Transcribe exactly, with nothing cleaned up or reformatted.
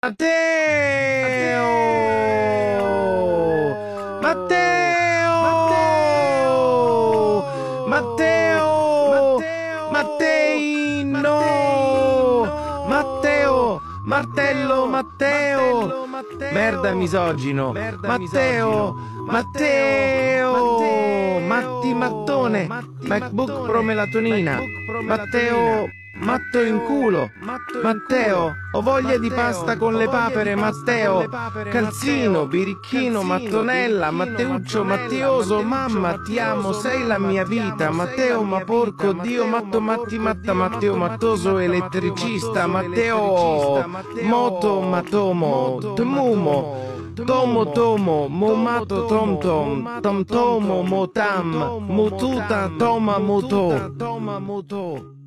Matteo! Matteo! Matteo! Matteino! Matteo! Martello Matteo! Merda misogino! Matteo! Matteo! Matti Mattone! MacBook Pro melatonina! Matteo! Matto in culo! Matteo! Ho voglia di pasta con le papere, Matteo! Calzino, birichino, mattonella, Matteuccio, Mattioso, mamma, ti amo, sei la mia vita, Matteo, ma porco Dio, matto, matti, matta, Matteo, mattoso, elettricista, Matteo, moto, matomo, tmumo, tomo, tomo, momato, tom, tom, tom, tomo, motam, mututa, toma, muto, toma, muto.